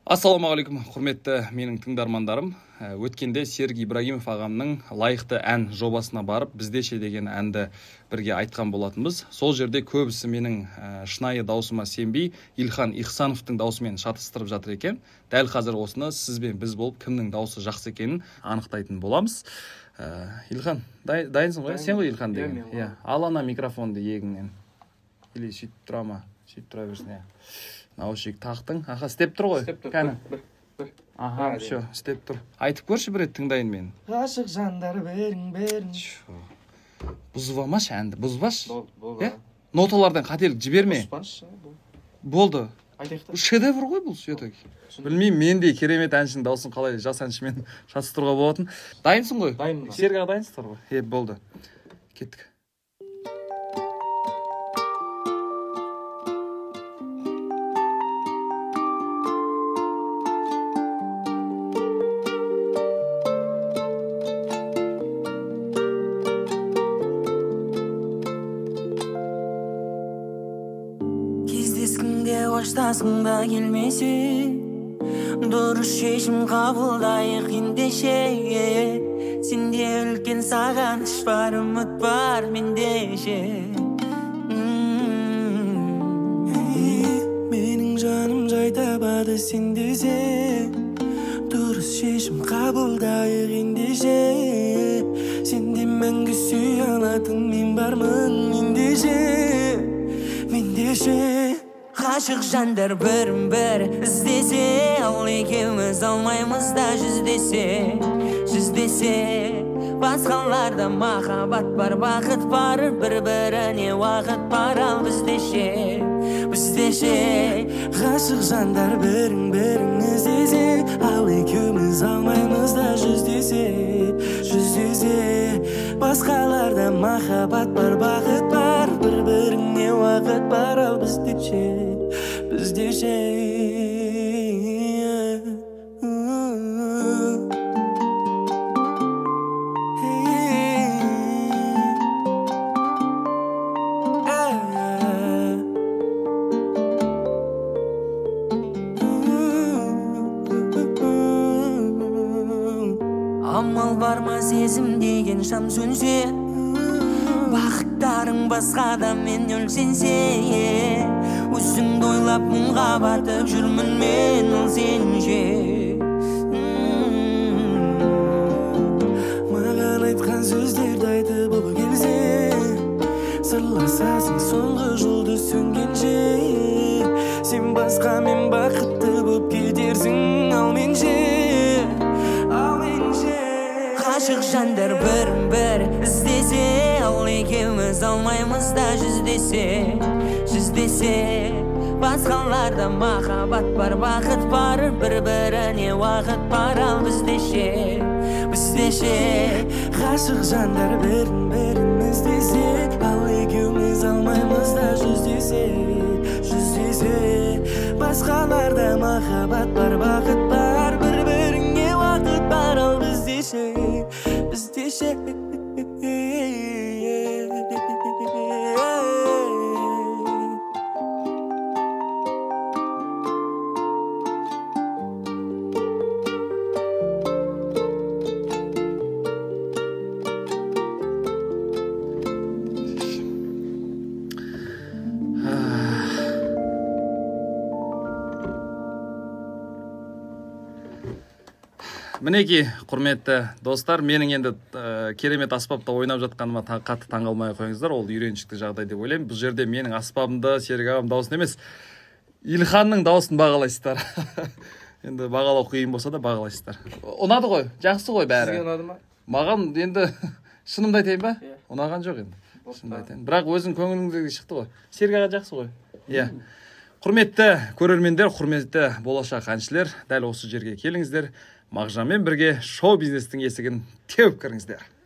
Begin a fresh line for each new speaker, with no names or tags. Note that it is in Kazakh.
Ассалаумағалейкум, құрметті менің тыңдармандарым. Өткенде Серік Ибрагимов ағамның лайықты ән жобасына барып, біздеше деген әнді бірге айтқан болатынбыз. Сол жерде көбісі менің шынайы даусыма сенбей, Ильхан Ихсановтың даусымен шатыстырып жатыр екен. Дәл қазір осыны сіз бен біз болып, кімнің даусы жақсы екенін анықтайтын боламыз. Ильхан, дайынсың ғой? Сен ғой Ильхан деген? Ал ана микрофонды егіңнен. Или сөйтіп тұра ма? Сөйтіп тұра берсін, наушник тақтың. Аха, істеп тұр ғой.
Бір.
Аха, все, істеп тұр. Айтып көрші бір рет тыңдайын мен.
Ғашық жандар берің.
Бұзып алмашы әнді, бұзбаш.
Болды.
Ноталардан қателік жіберме. Болды.
Айтайық та.
Шедевр ғой бұл все-таки. Білмеймін, мендей керемет әншінің дауысын қалай жас әншімен шатыстыруға болатын. Дайынсың ғой?
Дайынмын.
Серік аға дайынсыздар ғой? Болды. Кеттік.
Кездескімде қоштасқыңда келмесе, дұрыс шешім қабылдайық ендеше. Сенде үлкен сағыныш бар, үміт бар мендеше. Менің жаным жай табады сен десе, дұрыс шешім қабылдайық ендеше. Сенде мәңгі сүй алатын мен бармын мендеше. Ғашық жандар бірін-бір іздесе, ал екеуміз алмаймыз да жүздесе. Басқаларда махаббат бар, бақыт бар, бір-біріне уақыт бар, ал біздеше. Ғашық жандар бірін-бірін іздесе, ал екеуміз алмаймыз да жүздесе. Басқаларда махаббат бар, бақыт бар, бір-біріне уақыт бар, ал біздеше. Амал бар ма сезім деген шам сөнсе, бақыттарың басқада мен өлсенсе. Өзіңді ойлап мұңға батып жүрмін мен ол сенше. Маған айтқан сөздерді айтып ол келсе, сырласасың соңғы жұлдыз сөнгенше. Сен басқа мен бақытты болып кетерсің ал менше. Ғашық жандар бірін-бір іздесе, ал екеуміз алмаймыз да жүздесе. Басқаларда махаббат бар, бақыт бар, бір-біріне уақыт бар, ал біздеше. Ғашық жандар бірін-бірін іздесе, ал екеуміз алмаймыз да жүздесе. Басқаларда махаббат бар, бақыт бар, бір-біріне уақыт бар, ал біздеше.
Мінеки, құрметті достар, менің енді керемет аспапта ойнап жатқаныма қатты таңғалмай қойыңыздар. Ол үйреншікті жағдай деп ойлаймын. Бұл жерде менің аспабымды Серік ағам даусын емес, Ильханның даусын бағалайсыздар. Енді бағалау қиын болса да бағалайсыздар. Ұнады ғой, жақсы ғой бәрі.
Сізге ұнады ма?
Маған енді шынымды айтайын ба? Ұнаған жоқ енді. Шынымды айтайын. Бірақ өзің көңіліңдегі шықты ғой. Серік аға жақсы ғой. Құрметті көрермендер, құрметті болашақ әншілер, дәл осы жерге келіңіздер. Мағжанмен бірге шоу бизнестің есігін теуіп кіріңіздер.